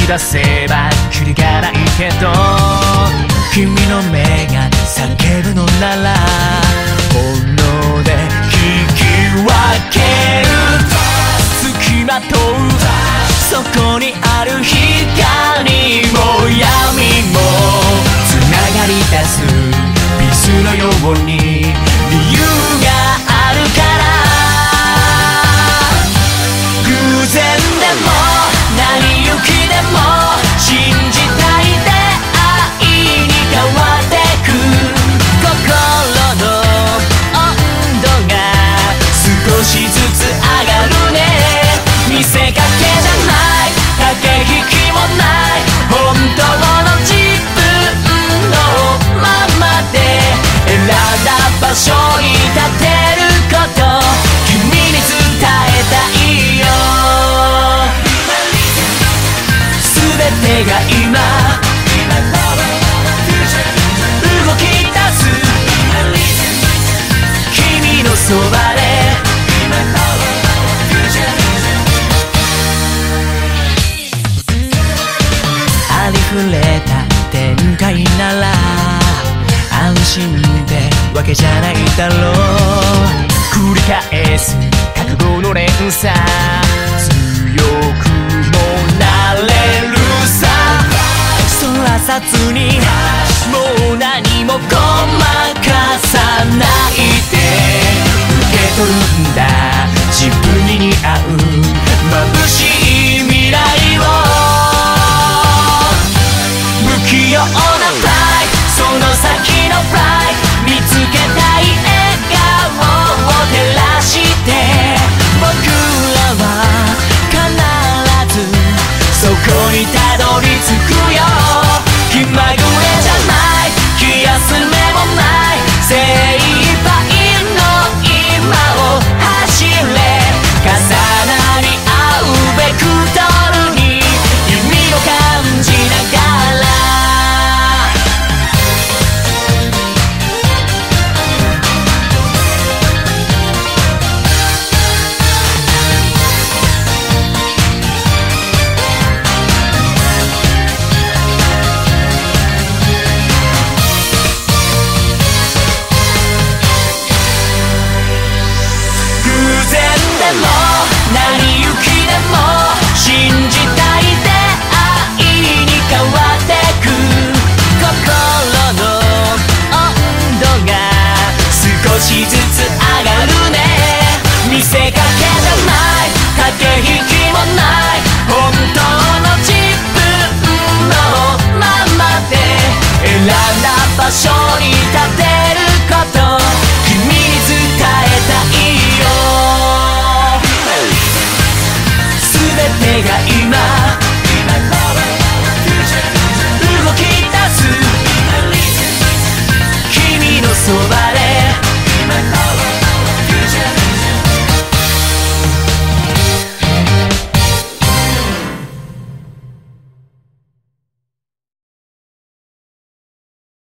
出せばキリがないけど、君の目が叫ぶのなら本能で聞き分ける。付きまとうそこにある光も闇もつながり出すビスのように理由があるから。偶然でも何行きでも信じたい出会いに変わってく。心の温度が少しずつ上がるね。見せかけじゃない駆け引きもない本当の自分のままで選んだ場所に立てること君に伝えたいよ。全てが今動き出す君のそばでありふれた展開なら安心ってわけじゃないだろう。繰り返す覚悟の連鎖強くもなれるさ。そらさずにもう何もごまかさないで受け取るんだ自分に似合う眩しい